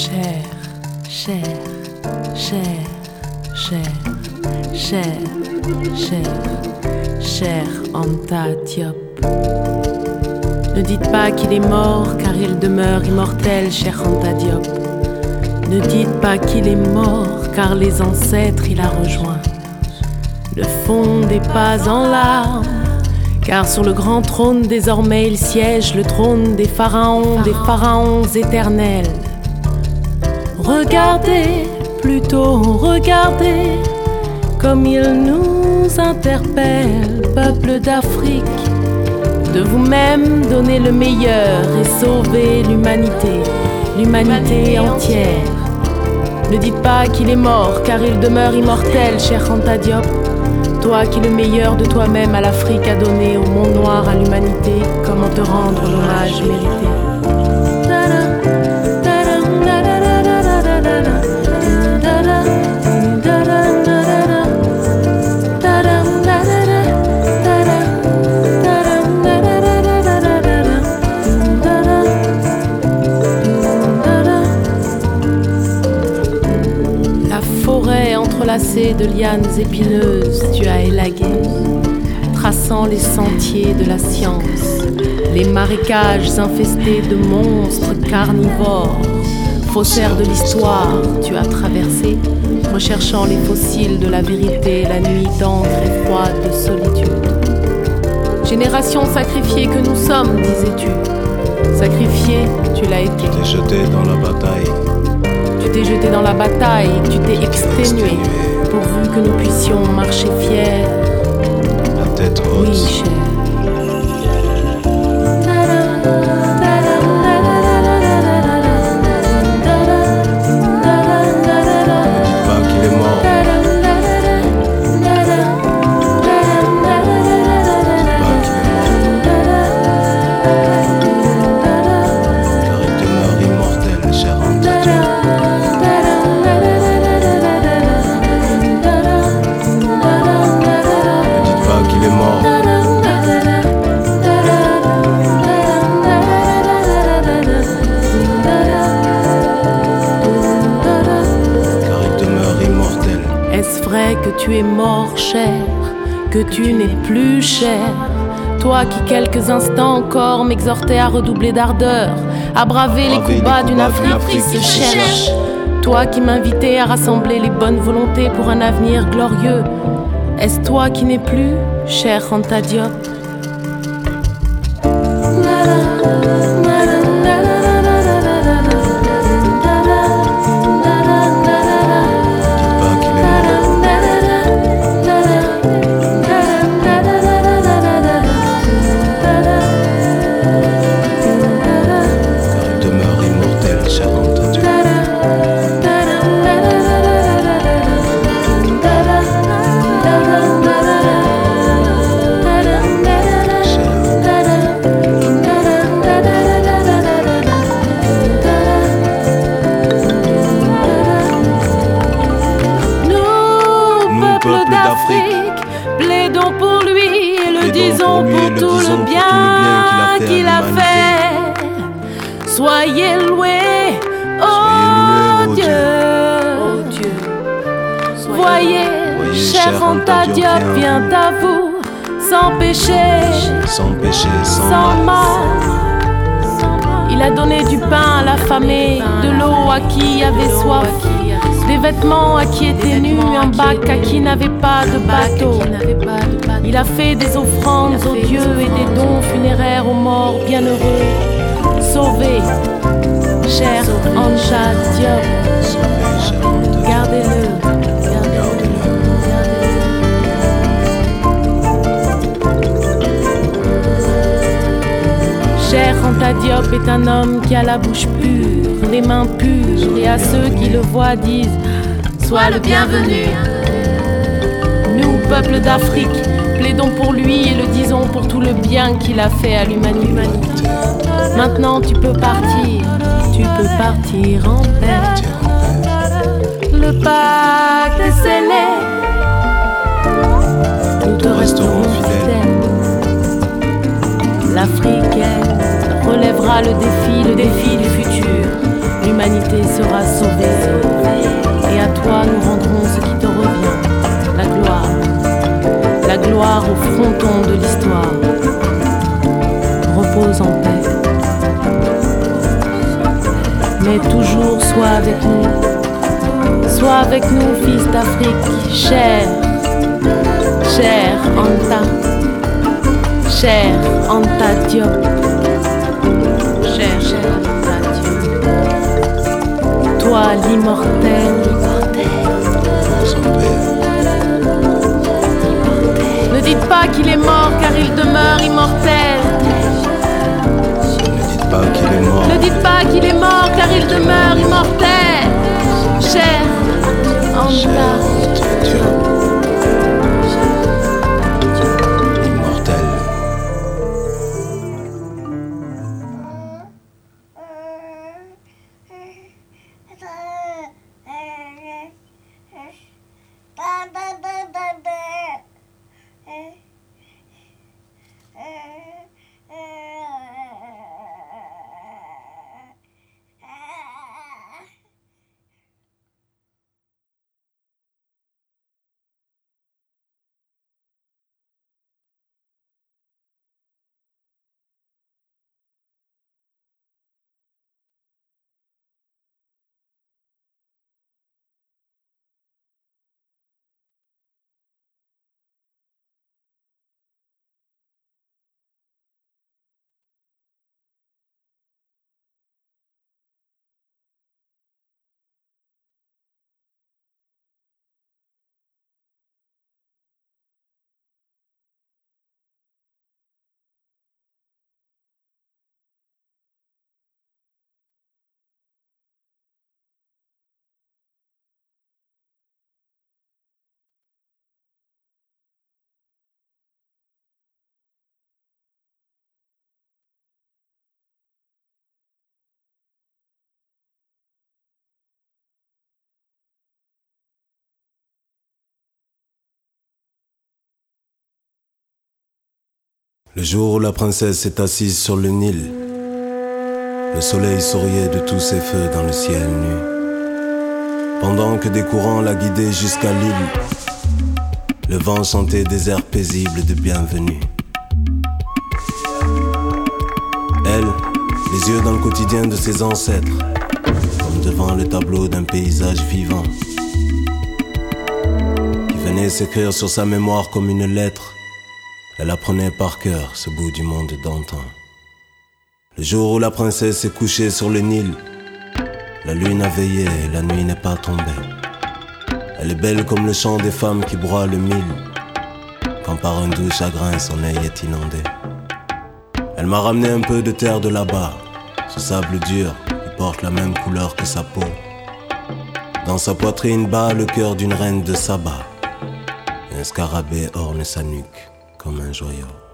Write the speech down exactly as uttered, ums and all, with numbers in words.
Cher, cher, cher, cher, cher, cher, cher Anta Diop. Ne dites pas qu'il est mort car il demeure immortel, cher Anta Diop. Ne dites pas qu'il est mort car les ancêtres il a rejoint. Le fond des pas en larmes, car sur le grand trône désormais il siège, le trône des pharaons, des pharaons éternels. Regardez, plutôt regardez, comme il nous interpelle, peuple d'Afrique, de vous-même donner le meilleur et sauver l'humanité, l'humanité entière. Ne dites pas qu'il est mort, car il demeure immortel, cher Anta Diop. Toi qui le meilleur de toi-même à l'Afrique a donné au monde noir, à l'humanité, comment te rendre l'hommage mérité. Entrelacé de lianes épineuses, tu as élagué, traçant les sentiers de la science, les marécages infestés de monstres carnivores, faussaires de l'histoire, tu as traversé, recherchant les fossiles de la vérité, la nuit d'encre et froide de solitude. Génération sacrifiée que nous sommes, disais-tu. Sacrifiée, tu l'as été. Tu t'es jeté dans la bataille. Tu t'es jeté dans la bataille, tu t'es exténué, pourvu que nous puissions marcher fiers. La tête haute. Oui, cher. Que tu es mort, cher, que tu n'es plus cher. Toi qui quelques instants encore m'exhortais à redoubler d'ardeur, à braver les coups bas d'une Afrique qui se cherche. Toi qui m'invitais à rassembler les bonnes volontés pour un avenir glorieux. Est-ce toi qui n'es plus, cher Anta Diop? Plaidons pour lui et le disons pour tout le bien qu'il a fait. Soyez loués, oh Dieu. Voyez, cher Anta Diop vient à vous, sans péché, sans péché, sans mal. Il a donné du pain à l'affamé, de l'eau à qui avait soif, des vêtements à qui était nu, un bac à qui n'avait pas de bateau. Il a fait des offrandes aux dieux et des dons funéraires aux morts bienheureux. Sauvez, cher Anta Diop, gardez-le, gardez-le. Cher Anta Diop est un homme qui a la bouche pure, les mains pures, et à ceux qui le voient disent sois le bienvenu. Nous, peuple d'Afrique, plaidons pour lui et le disons pour tout le bien qu'il a fait à l'humanité. Maintenant tu peux partir, tu peux partir en paix. Le pacte est scellé, nous te resterons fidèles. L'Afrique, elle, relèvera le défi, le défi du futur. l'humanité sera sauvée. Et à toi nous rendrons ce qui te revient, la gloire, la gloire au fronton de l'histoire. Repose en paix. Mais toujours sois avec nous, sois avec nous, fils d'Afrique, cher, cher Anta, cher Anta Diop, cher, cher Anta Diop, toi l'immortel, Son père, ne dites pas qu'il est mort car il demeure immortel. ne dites pas qu'il est mort. Ne dites pas qu'il est mort car il demeure immortel. Cher Anta Diop. Immortel. Le jour où la princesse est assise sur le Nil, le soleil souriait de tous ses feux dans le ciel nu. Pendant que des courants la guidaient jusqu'à l'île, le vent chantait des airs paisibles de bienvenue. Elle, les yeux dans le quotidien de ses ancêtres, comme devant le tableau d'un paysage vivant, qui venait s'écrire sur sa mémoire comme une lettre. Elle apprenait par cœur ce bout du monde d'antan. Le jour où la princesse est couchée sur le Nil, la lune a veillé et la nuit n'est pas tombée. Elle est belle comme le chant des femmes qui broient le mil, quand par un doux chagrin son œil est inondé. Elle m'a ramené un peu de terre de là-bas, ce sable dur qui porte la même couleur que sa peau. Dans sa poitrine bat le cœur d'une reine de Saba, et un scarabée orne sa nuque comme un joyau.